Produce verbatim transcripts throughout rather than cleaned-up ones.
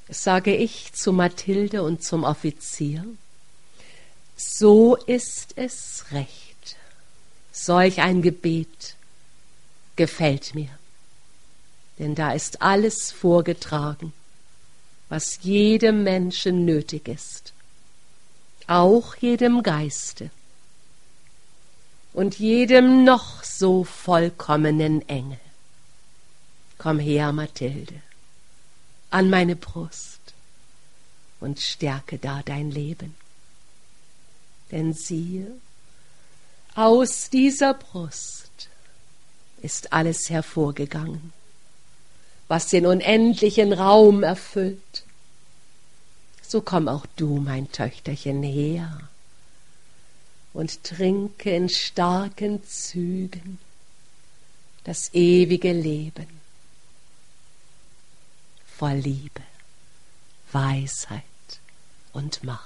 sage ich zu Mathilde und zum Offizier, so ist es recht. Solch ein Gebet gefällt mir, denn da ist alles vorgetragen, was jedem Menschen nötig ist, auch jedem Geiste und jedem noch so vollkommenen Engel. Komm her, Mathilde, an meine Brust und stärke da dein Leben. Denn siehe, aus dieser Brust ist alles hervorgegangen, was den unendlichen Raum erfüllt. So komm auch du, mein Töchterchen, her und trinke in starken Zügen das ewige Leben, voll Liebe, Weisheit und Macht.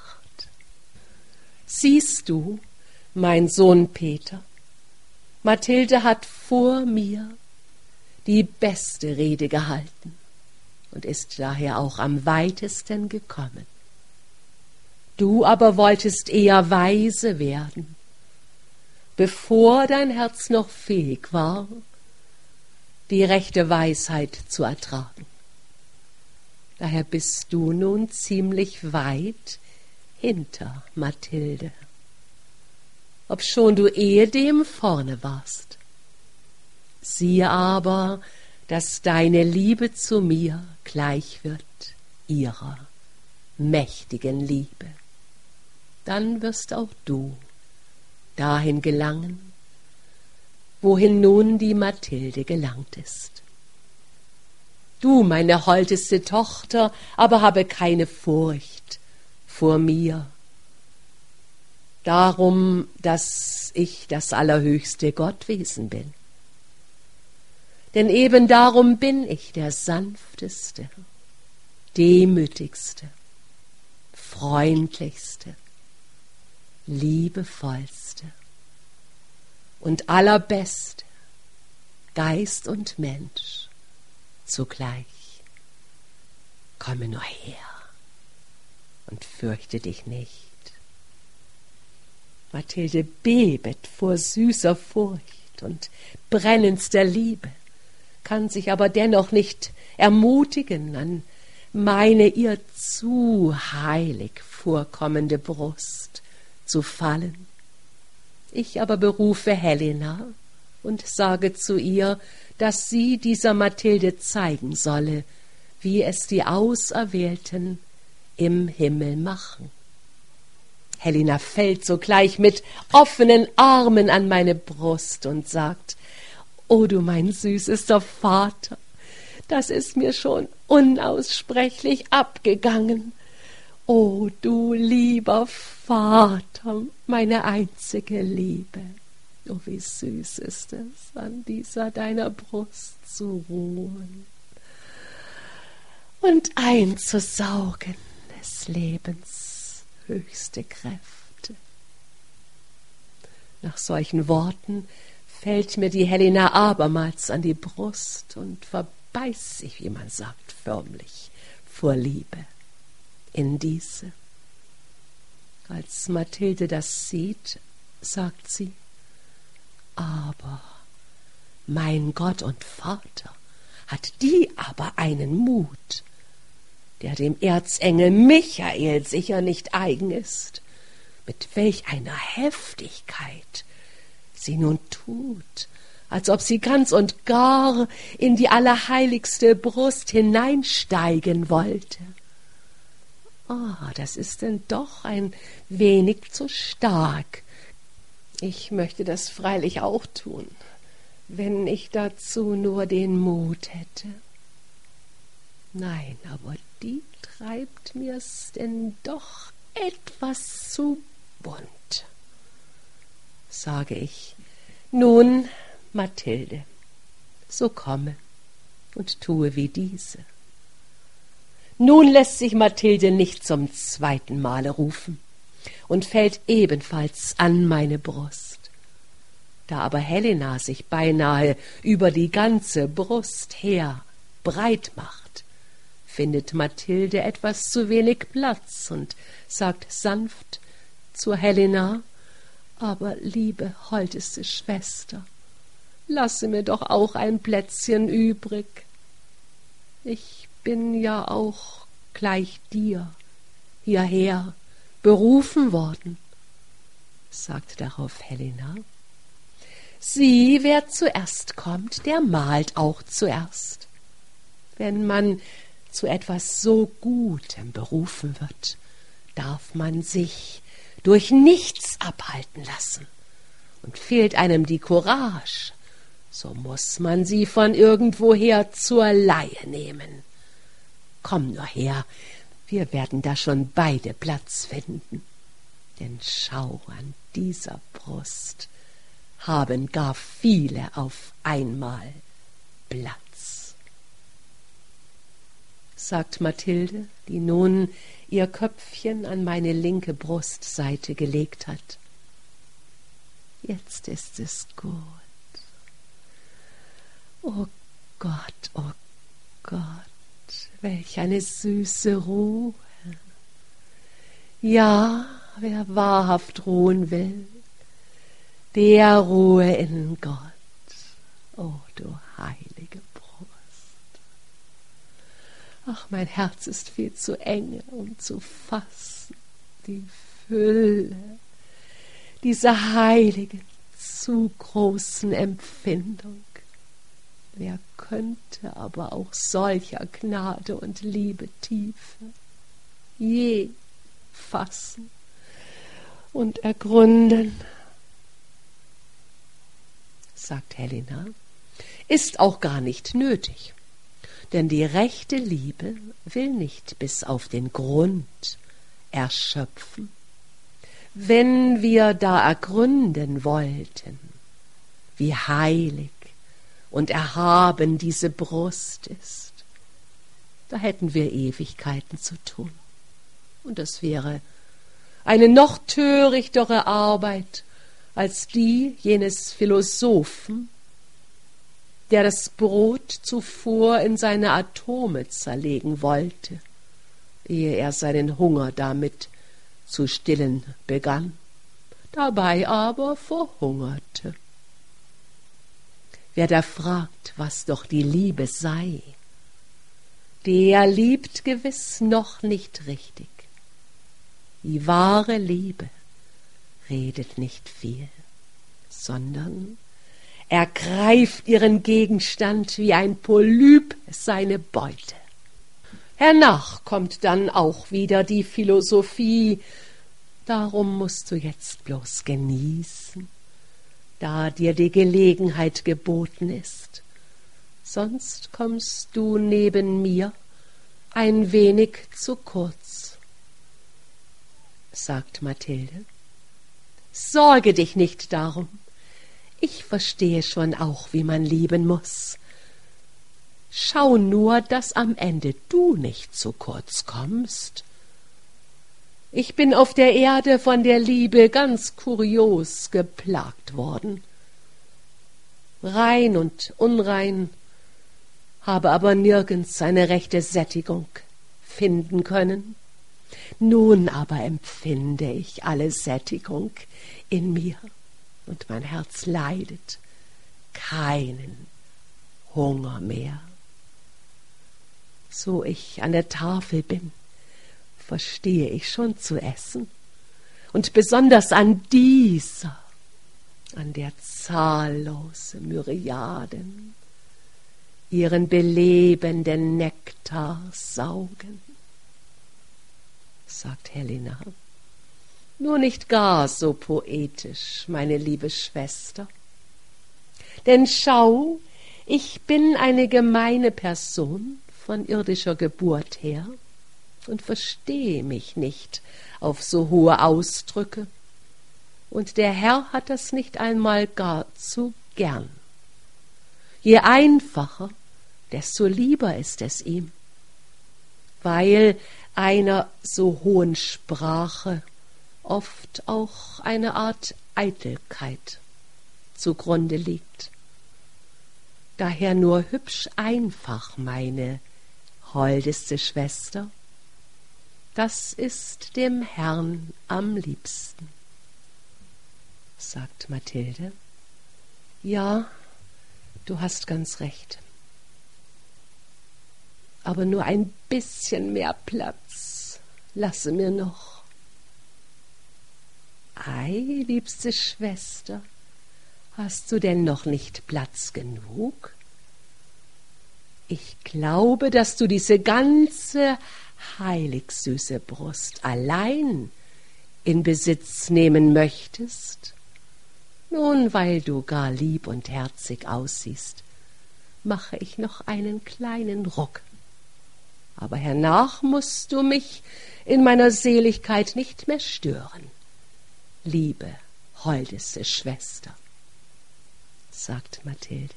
Siehst du, mein Sohn Peter, Mathilde hat vor mir die beste Rede gehalten und ist daher auch am weitesten gekommen. Du aber wolltest eher weise werden, bevor dein Herz noch fähig war, die rechte Weisheit zu ertragen. Daher bist du nun ziemlich weit hinter Mathilde, obschon du ehedem vorne warst. Siehe aber, dass deine Liebe zu mir gleich wird ihrer mächtigen Liebe. Dann wirst auch du dahin gelangen, wohin nun die Mathilde gelangt ist. Du, meine holdeste Tochter, aber habe keine Furcht vor mir, darum, dass ich das allerhöchste Gottwesen bin. Denn eben darum bin ich der sanfteste, demütigste, freundlichste, liebevollste und allerbeste Geist und Mensch zugleich. Komme nur her und fürchte dich nicht. Mathilde bebet vor süßer Furcht und brennendster Liebe, kann sich aber dennoch nicht ermutigen, an meine ihr zu heilig vorkommende Brust zu fallen. Ich aber berufe Helena und sage zu ihr, dass sie dieser Mathilde zeigen solle, wie es die Auserwählten im Himmel machen. Helena fällt sogleich mit offenen Armen an meine Brust und sagt, »O du mein süßester Vater, das ist mir schon unaussprechlich abgegangen. O du lieber Vater, meine einzige Liebe, oh wie süß ist es, an dieser deiner Brust zu ruhen und einzusaugen des Lebens höchste Kräfte.« Nach solchen Worten fällt mir die Helena abermals an die Brust und verbeißt sich, wie man sagt, förmlich vor Liebe in diese. Als Mathilde das sieht, sagt sie, aber mein Gott und Vater, hat die aber einen Mut, der dem Erzengel Michael sicher nicht eigen ist, mit welch einer Heftigkeit sie nun tut, als ob sie ganz und gar in die allerheiligste Brust hineinsteigen wollte. Ah, oh, das ist denn doch ein wenig zu stark. Ich möchte das freilich auch tun, wenn ich dazu nur den Mut hätte. Nein, aber die treibt mir's denn doch etwas zu bunt, sage ich. Nun, Mathilde, so komme und tue wie diese. Nun lässt sich Mathilde nicht zum zweiten Male rufen und fällt ebenfalls an meine Brust. Da aber Helena sich beinahe über die ganze Brust her breit macht, findet Mathilde etwas zu wenig Platz und sagt sanft zur Helena: »Aber, liebe, holdeste Schwester, lasse mir doch auch ein Plätzchen übrig. Ich bin ja auch gleich dir hierher berufen worden«, sagt darauf Helena. »Sieh, wer zuerst kommt, der malt auch zuerst. Wenn man zu etwas so Gutem berufen wird, darf man sich durch nichts abhalten lassen. Und fehlt einem die Courage, so muß man sie von irgendwoher zur Leihe nehmen. Komm nur her, wir werden da schon beide Platz finden. Denn schau, an dieser Brust haben gar viele auf einmal Platz«, sagt Mathilde, die nun ihr Köpfchen an meine linke Brustseite gelegt hat. »Jetzt ist es gut. Oh Gott, oh Gott, welch eine süße Ruhe. Ja, wer wahrhaft ruhen will, der ruhe in Gott. Oh, du heilige Brust. Ach, mein Herz ist viel zu enge, um zu fassen die Fülle dieser heiligen, zu großen Empfindung. Wer könnte aber auch solcher Gnade und Liebe Tiefe je fassen und ergründen«, sagt Helena, »ist auch gar nicht nötig, denn die rechte Liebe will nicht bis auf den Grund erschöpfen. Wenn wir da ergründen wollten, wie heilig und erhaben diese Brust ist, da hätten wir Ewigkeiten zu tun. Und das wäre eine noch törichtere Arbeit als die jenes Philosophen, der das Brot zuvor in seine Atome zerlegen wollte, ehe er seinen Hunger damit zu stillen begann, dabei aber verhungerte. Wer da fragt, was doch die Liebe sei, der liebt gewiss noch nicht richtig. Die wahre Liebe redet nicht viel, sondern ergreift ihren Gegenstand wie ein Polyp seine Beute. Hernach kommt dann auch wieder die Philosophie, darum musst du jetzt bloß genießen, da dir die Gelegenheit geboten ist, sonst kommst du neben mir ein wenig zu kurz, sagt Mathilde. Sorge dich nicht darum, ich verstehe schon auch, wie man lieben muß. Schau nur, dass am Ende du nicht zu kurz kommst. Ich bin auf der Erde von der Liebe ganz kurios geplagt worden. Rein und unrein, habe aber nirgends eine rechte Sättigung finden können. Nun aber empfinde ich alle Sättigung in mir, und mein Herz leidet keinen Hunger mehr. So ich an der Tafel bin, verstehe ich schon zu essen, und besonders an dieser, an der zahllose Myriaden ihren belebenden Nektar saugen, sagt Helena. Nur nicht gar so poetisch, meine liebe Schwester. Denn schau, ich bin eine gemeine Person von irdischer Geburt her und verstehe mich nicht auf so hohe Ausdrücke. Und der Herr hat das nicht einmal gar zu gern. Je einfacher, desto lieber ist es ihm, weil einer so hohen Sprache oft auch eine Art Eitelkeit zugrunde liegt. Daher nur hübsch einfach meine holdeste Schwester, das ist dem Herrn am liebsten, sagt Mathilde. Ja, du hast ganz recht. Aber nur ein bisschen mehr Platz lasse mir noch. Ei, liebste Schwester, hast du denn noch nicht Platz genug? Ich glaube, dass du diese ganze heilig süße Brust allein in Besitz nehmen möchtest. Nun, weil du gar lieb und herzig aussiehst, mache ich noch einen kleinen Ruck. Aber hernach musst du mich in meiner Seligkeit nicht mehr stören, liebe, holdeste Schwester, sagt Mathilde.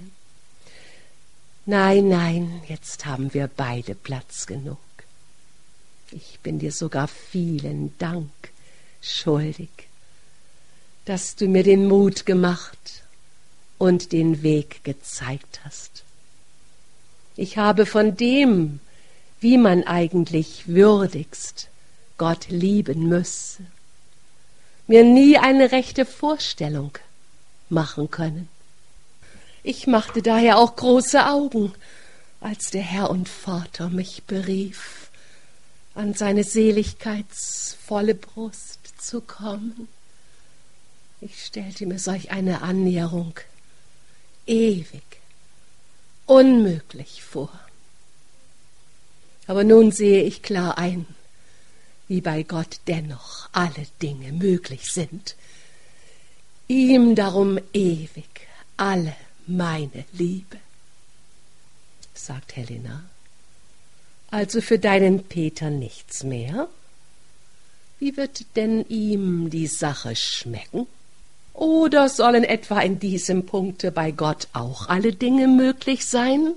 Nein, nein, jetzt haben wir beide Platz genug. Ich bin dir sogar vielen Dank schuldig, dass du mir den Mut gemacht und den Weg gezeigt hast. Ich habe von dem, wie man eigentlich würdigst Gott lieben müsse, mir nie eine rechte Vorstellung machen können. Ich machte daher auch große Augen, als der Herr und Vater mich berief, an seine seligkeitsvolle Brust zu kommen. Ich stellte mir solch eine Annäherung ewig, unmöglich vor. Aber nun sehe ich klar ein, wie bei Gott dennoch alle Dinge möglich sind. Ihm darum ewig alle meine Liebe, sagt Helena. Also für deinen Peter nichts mehr? Wie wird denn ihm die Sache schmecken? Oder sollen etwa in diesem Punkte bei Gott auch alle Dinge möglich sein?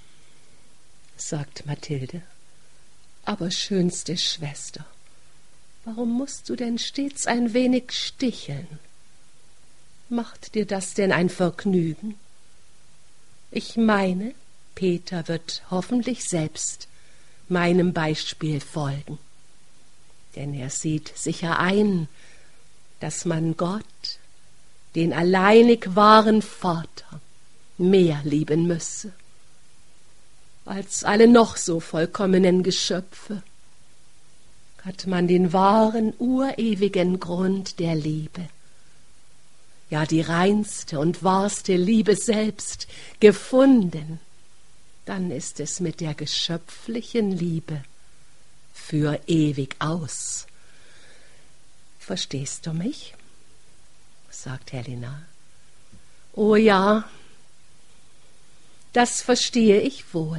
Sagt Mathilde. Aber schönste Schwester, warum musst du denn stets ein wenig sticheln? Macht dir das denn ein Vergnügen? Ich meine, Peter wird hoffentlich selbst meinem Beispiel folgen, denn er sieht sicher ein, dass man Gott, den alleinig wahren Vater, mehr lieben müsse als alle noch so vollkommenen Geschöpfe. Hat man den wahren, urewigen Grund der Liebe, ja die reinste und wahrste Liebe selbst, gefunden, dann ist es mit der geschöpflichen Liebe für ewig aus. Verstehst du mich? Sagt Helena. Oh ja, das verstehe ich wohl.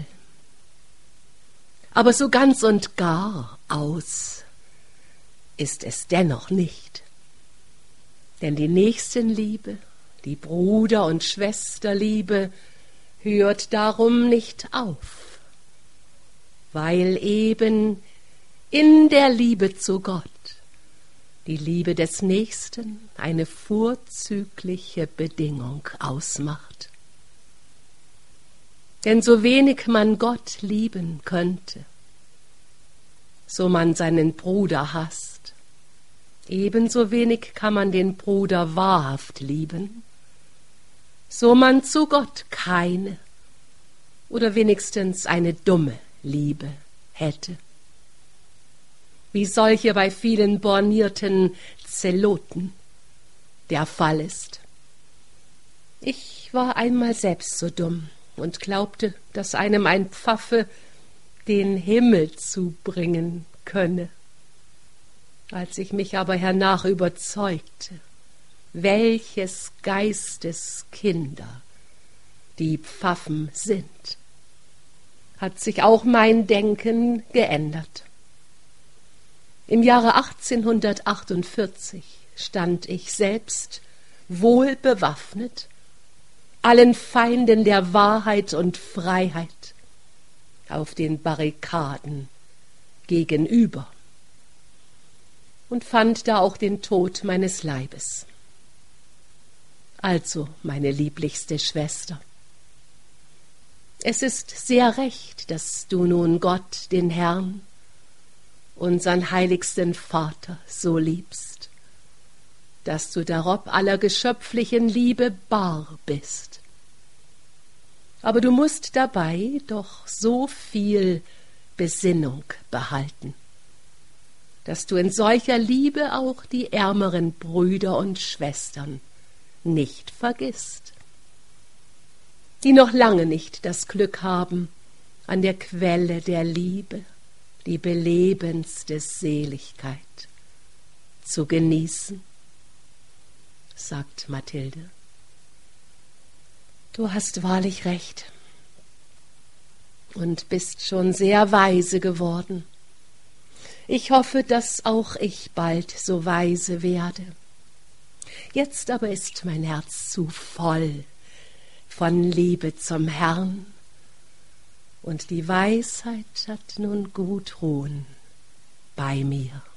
Aber so ganz und gar aus ist es dennoch nicht. Denn die Nächstenliebe, die Bruder- und Schwesterliebe hört darum nicht auf, weil eben in der Liebe zu Gott die Liebe des Nächsten eine vorzügliche Bedingung ausmacht. Denn so wenig man Gott lieben könnte, so man seinen Bruder hasst, ebenso wenig kann man den Bruder wahrhaft lieben, so man zu Gott keine oder wenigstens eine dumme Liebe hätte, wie solche bei vielen bornierten Zeloten der Fall ist. Ich war einmal selbst so dumm und glaubte, dass einem ein Pfaffe den Himmel zubringen könne. Als ich mich aber hernach überzeugte, welches Geistes Kinder die Pfaffen sind, hat sich auch mein Denken geändert. Im Jahre achtzehnhundertachtundvierzig stand ich selbst wohl bewaffnet allen Feinden der Wahrheit und Freiheit auf den Barrikaden gegenüber und fand da auch den Tod meines Leibes. Also, meine lieblichste Schwester, Es ist sehr recht, dass du nun Gott, den Herrn, unsern heiligsten Vater, so liebst, dass du darob aller geschöpflichen Liebe bar bist. Aber du musst dabei doch so viel Besinnung behalten, dass du in solcher Liebe auch die ärmeren Brüder und Schwestern nicht vergisst, die noch lange nicht das Glück haben, an der Quelle der Liebe, die belebendste Seligkeit zu genießen, sagt Mathilde. Du hast wahrlich recht und bist schon sehr weise geworden. Ich hoffe, dass auch ich bald so weise werde. Jetzt aber ist mein Herz zu voll von Liebe zum Herrn, und die Weisheit hat nun gut ruhen bei mir.